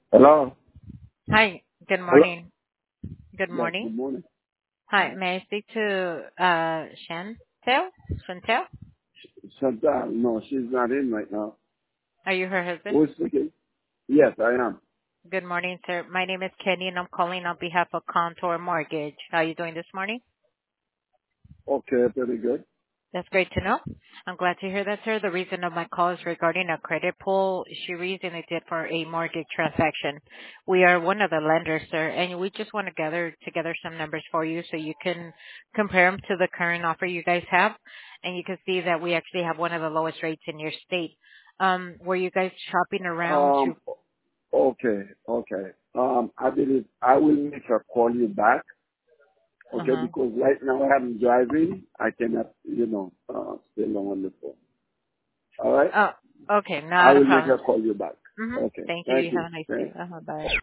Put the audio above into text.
Hello? Hi, good Hello? morning. Good Yes, morning. good morning. Hi, Hi. may I speak to Chantel? Chantel? Chantal, no, she's not in right now. Are you her husband? Who is speaking? Yes, I am. Good morning, sir. My name is Kenny, and I'm calling on behalf of Contour Mortgage. How are you doing this morning? Okay, pretty good. That's great to know. I'm glad to hear that, sir. The reason of my call is regarding a credit pull she recently did for a mortgage transaction. We are one of the lenders, sir, and we just want to gather together some numbers for you so you can compare them to the current offer you guys have, and you can see that we actually have one of the lowest rates in your state. Were you guys shopping around to? Um, okay. I believe I will make her call you back, okay, Uh-huh. because right now I'm driving. I cannot, stay long on the phone. All right? Oh, okay, I not a will make problem. her call you back. Mm-hmm. Okay. Thank you. You Thank have you. a nice day. Thanks. Bye.